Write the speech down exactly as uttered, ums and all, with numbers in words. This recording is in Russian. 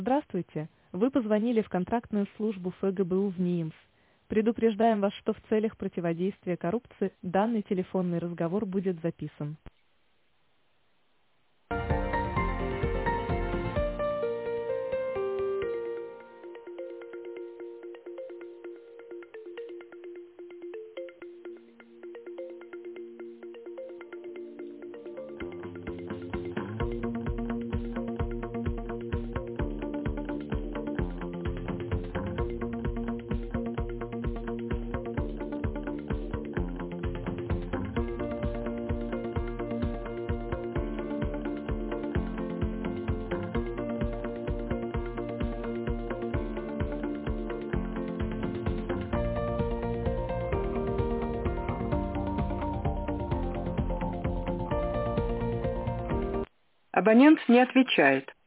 Здравствуйте. Вы позвонили в контрактную службу ФГБУ в НИИМС. Предупреждаем вас, что в целях противодействия коррупции данный телефонный разговор будет записан. Абонент не отвечает.